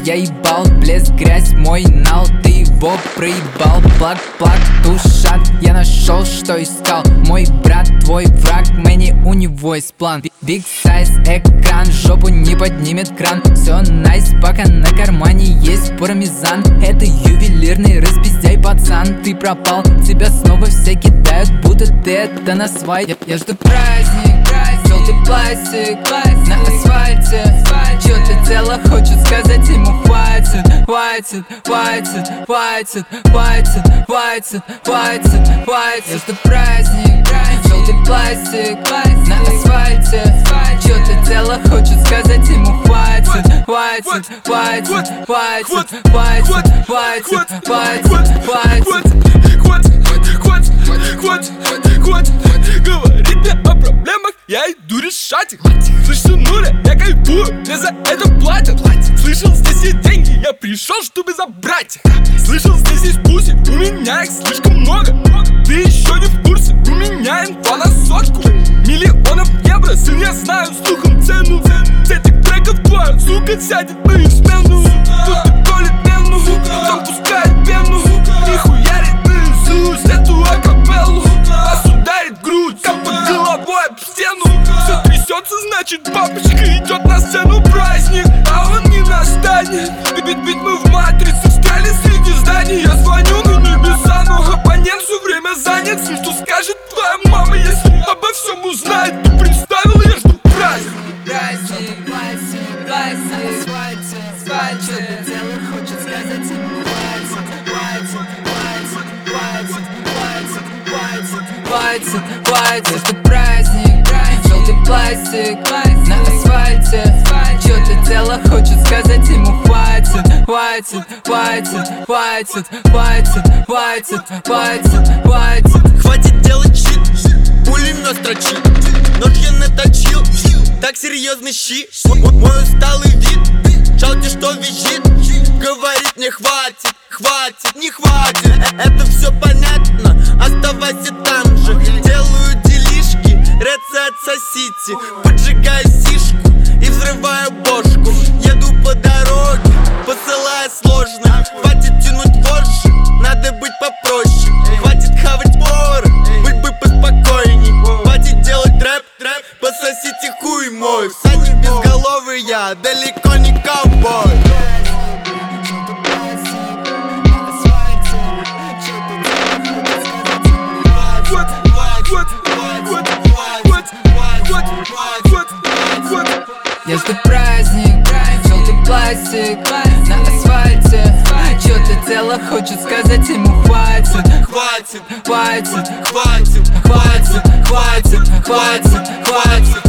я ебал, блеск, грязь, мой нал, ты его проебал. Плак, плак, тушат, я нашел, что искал. Мой брат, твой враг, Мэнни, у него есть план. Big size экран, жопу не поднимет кран. Все найс, пока на кармане есть пармезан. Это ювелирный распиздяй, пацан, ты пропал. Тебя снова все кидают, будто ты это на свай. Я жду праздник, желтый пластик на асфальте. Чё ты дело, хочет сказать ему хватит. Хватит, хватит, хватит, хватит, хватит, хватит, хватит. Я жду праздник, желтый пластик на асфальте. Чё ты дело, хочет сказать ему хватит. Хватит, хватит, хватит, хватит, хватит, хватит, хватит говорить мне о проблемах, я иду решать их. Слышь, сынуля, я кайфую, мне за это платят. Слышал, здесь есть деньги, я пришел, чтобы забрать их. Слышал, здесь есть пуси, у меня их слишком много. Ты еще не в курсе, у меня инфа на сотку. Миллионов евро, сын, я знаю слухом цену. С этих треков твоя сука сядет на измену. Тут ты колет пену, потом пускает пену. И хуярит наизусть эту акапеллу. Вас ударит грудь, как под головой об стену. Все трясется, значит папочка идет на сцену. Праздник, а он не настанет. Ведь мы в матрице встряли среди зданий. Я звоню на небеса, но абонент все время занят. Все, что скажет твоя мама, если обо всем узнает. Ты представил, я жду праздник. праздник, пластик, пластик, свальте, свальте. Чё ты дело, хочет сказать ему хватит. Хватит, хватит, это праздник, желтый пластик на асфальте. Чё ты дело, хочет сказать ему хватит. Хватит, хватит, хватит, хватит, хватит, хватит, хватит. Хватит делать щит, пулемет строчит, нож я наточил, так серьезный щи. Мой усталый вид, шалти что визжит, говорит мне хватит, хватит, не хватит. Это все понятно, оставайся там же. Делаю делишки, рецепт отсосите. Поджигаю сишку и взрываю бошку. Еду по дороге, посылая сложно. Хватит тянуть вожжи, надо быть попроще. Хватит хавать поры, быть бы поспокойней. Хватит делать рэп, пососите хуй мой. Всадник безголовый я, далеко не ковбой. Я жду праздник, желтый пластик на асфальте. Чё ты дело, хочет сказать ему хватит. Хватит, Хватит, хватит, хватит, хватит, хватит, хватит.